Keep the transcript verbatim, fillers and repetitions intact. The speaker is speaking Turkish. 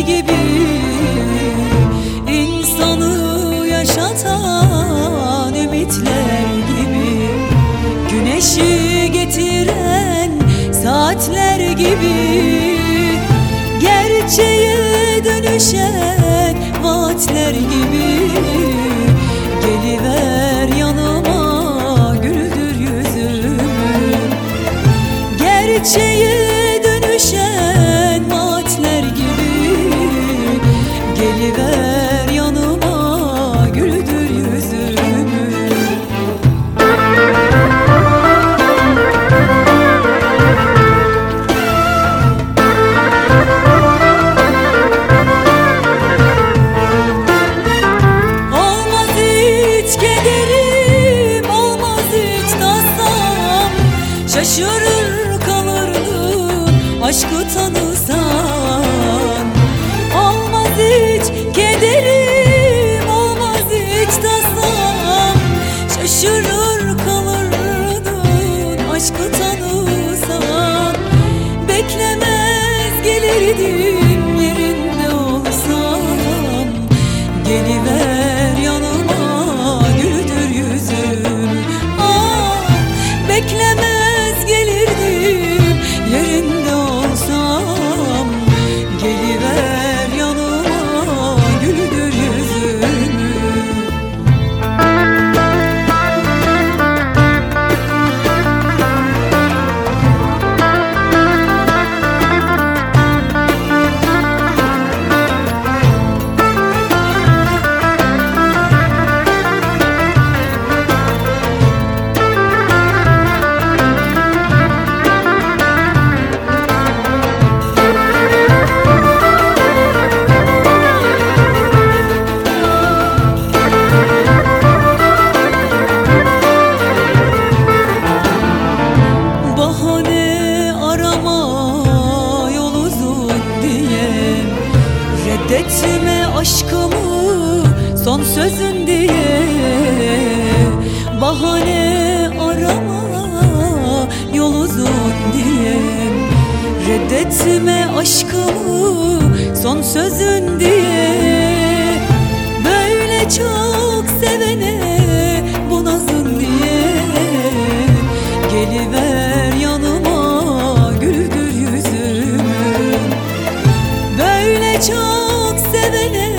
gibi, insanı yaşatan ümitler gibi, güneşi getiren saatler gibi, gerçeğe dönüşen vaatler gibi. Geliver yanıma, güldür yüzümü, gerçeğe dönüşen vaatler gibi. Geliver yanıma, güldür yüzümü. Olmaz hiç kederim, olmaz hiç tasam, şaşırır kalırdın aşkı tanısan. Olmaz hiç kederim, olmaz hiç tasam, şaşırır kalırdın aşkı tanısan. Beklemez gelirdim yerinde olsam, geliver yanıma, güldür yüzümü. Ah, beklemez gelirdim yerinde olsam, geliver yanıma, güldür yüzümü. Bahane arama yol uzun diye, reddetme aşkımı son sözün diye. Bahane arama yol uzun diye, reddetme aşkımı son sözün diye. Böyle çok sevene bu nazın diye, geliver yanıma, güldür yüzümü. Böyle çok sevene